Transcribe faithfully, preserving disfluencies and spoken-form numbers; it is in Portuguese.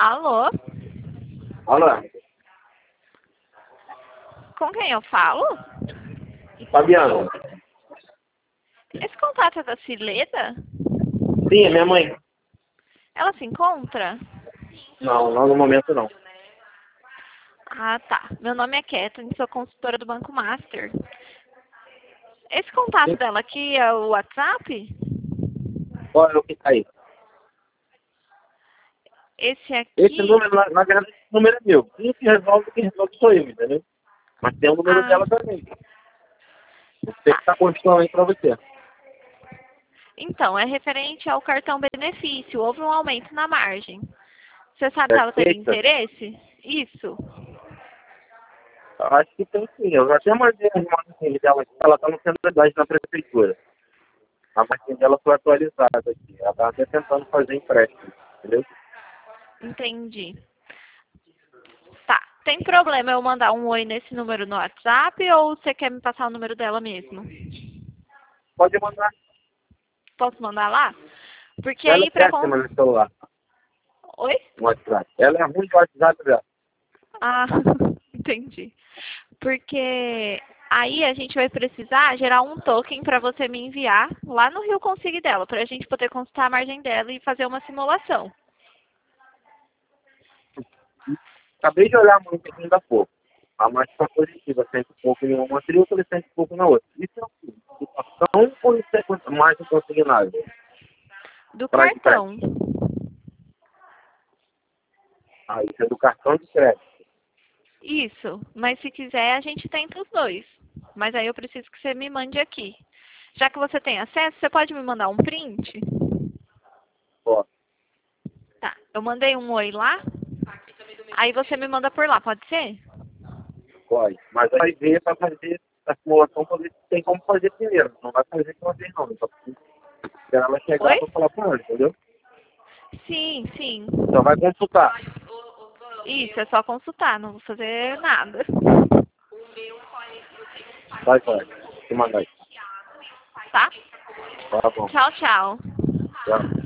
Alô? Alô, Com quem eu falo? Fabiano. Esse contato é da Cileda? Sim, é minha mãe. Ela se encontra? Não, não no momento não. Ah, tá. Meu nome é Kathleen, sou consultora do Banco Master. Esse contato dela aqui é o WhatsApp? Qual é o que tá aí? Esse Esse aqui... número, na, na verdade, esse número é meu. Quem que resolve, quem resolve sou eu, entendeu? Mas tem o número Ah, dela também. Você que tá. tá construindo aí pra você. Então, é referente ao cartão benefício. Houve um aumento na margem. Você sabe se ela teria Perfeita? interesse? Isso. Acho que tem sim. Eu já até mandei as margens dela aqui. Ela tá no centro da cidade na prefeitura. A margem dela foi atualizada aqui. Ela tá até tentando fazer empréstimo. Entendeu? Entendi. Tá. Tem problema eu mandar um oi nesse número no WhatsApp ou você quer me passar o número dela mesmo? Pode mandar. Posso mandar lá? Porque Ela é aí pra... péssima no celular. Oi? No WhatsApp. Ela é ruim no WhatsApp dela. Ah, entendi. Porque aí a gente vai precisar gerar um token para você me enviar lá no Rio Consig dela, para a gente poder consultar a margem dela e fazer uma simulação. Acabei de olhar muito aqui ainda há pouco. A margem está positiva, cento e pouco em uma matrícula e cento e pouco na outra. Isso é o quê? Situação ou isso é margem consignada? Do Para empréstimo. cartão. Ah, isso é do cartão de crédito. Isso. Mas se quiser, a gente tenta os dois. Mas aí eu preciso que você me mande aqui. Já que você tem acesso, você pode me mandar um print? Ó, Tá. Eu mandei um oi lá. Aí você me manda por lá, pode ser? pode. Mas aí vai ver para fazer a simulação para ver se tem como fazer primeiro. Não vai fazer de uma vez não. Só precisa esperar ela chegar Oi? para falar com ela, entendeu? Sim, sim. Só vai consultar. Isso, é só consultar, não vou fazer nada. Vai, vai. Te mandar aí. Tá? Tá bom. Tchau, tchau. Tchau.